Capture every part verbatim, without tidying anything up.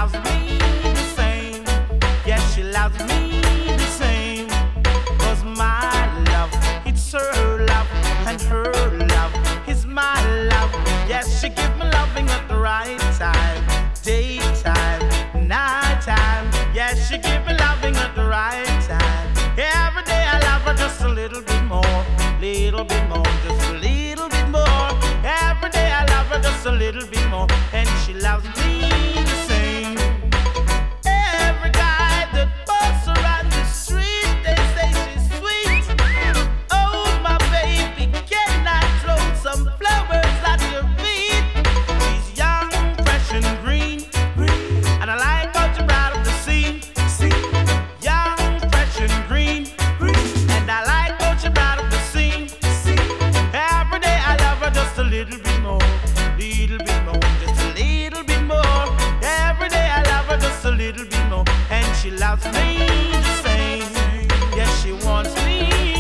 loves me the same. Yes, she loves me the same. 'Cause my love, it's her love, and her love is my love. Yes, she gives me loving at the right time, daytime, nighttime. Yes, she gives me loving at the right time. Every day I love her just a little bit more, little bit more, just a little bit more. Every day I love her just a little bit more, and she loves me the same. Every guy that walks around the street, they say she's sweet. Oh, my baby, can I throw some flowers at your feet? She's young, fresh and green, and I like how she brought up the scene. Young, fresh and green, and I like how she brought up the scene. Every day I love her just a little bit more, little bit more, just a little bit more. Every day I love her just a little bit more, and she loves me the same. Yes, she wants me.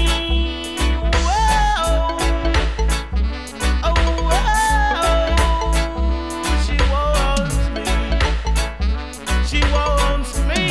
Whoa. Oh, whoa. She wants me. She wants me.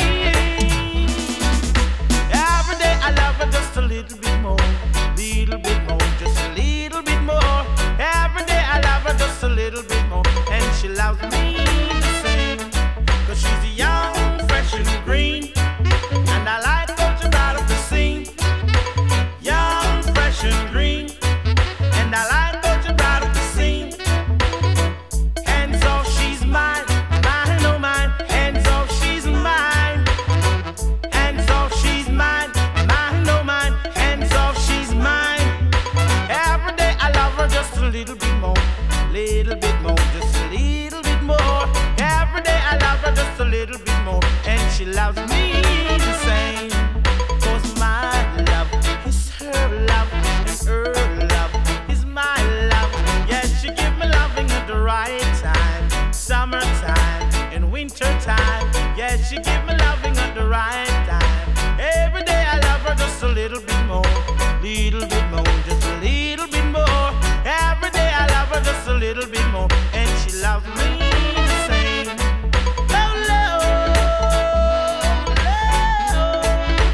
Every day I love her just a little bit more, little bit more, just a little bit more. Every day I love her just a little bit more, and she loves me the same. 'Cause she's young, fresh and green, and I like how she brought up the scene. Young, fresh and green, and I like how she brought up the scene. Hands off, she's mine, mine, oh mine. Hands off, she's mine. Hands off, she's mine, mine, oh mine. Hands off, she's mine. Every day I love her just a little bit more, little bit more, just a little bit more. Every day I love her just a little bit more, and she loves me the same. 'Cause my love is her love, and her love is my love. Yes, she give me loving at the right time, summertime and wintertime. Yes, she give me loving at the right time. Every day I love her just a little bit more, little bit more, just a little bit more. Every day I love her just a little bit more, and she loves me the same. Oh, love, love.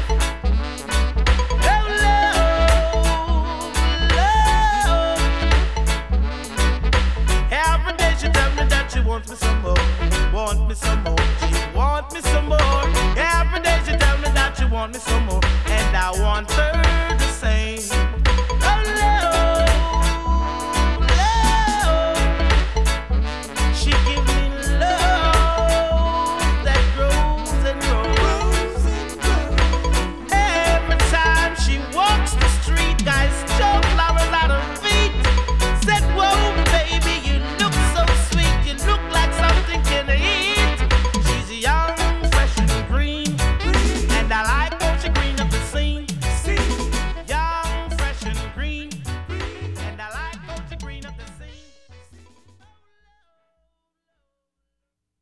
Oh, love, love. Every day she tells me that she wants me some more, want me some more, she want me some more. Every day she tells me that she want me some more, and I want her